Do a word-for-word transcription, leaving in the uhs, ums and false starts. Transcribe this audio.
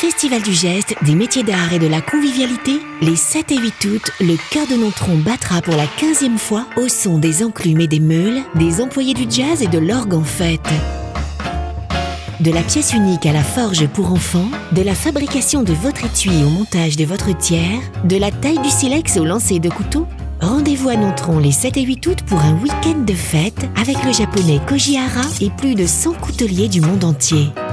Festival du geste, des métiers d'art et de la convivialité, les sept et huit août, le Chœur de Nontron battra pour la quinzième fois au son des enclumes et des meules, des employés du jazz et de l'orgue en fête. De la pièce unique à la forge pour enfants, de la fabrication de votre étui au montage de votre tière, de la taille du silex au lancer de couteau, rendez-vous à Nontron les sept et huit août pour un week-end de fête avec le japonais Koji Hara et plus de cent couteliers du monde entier.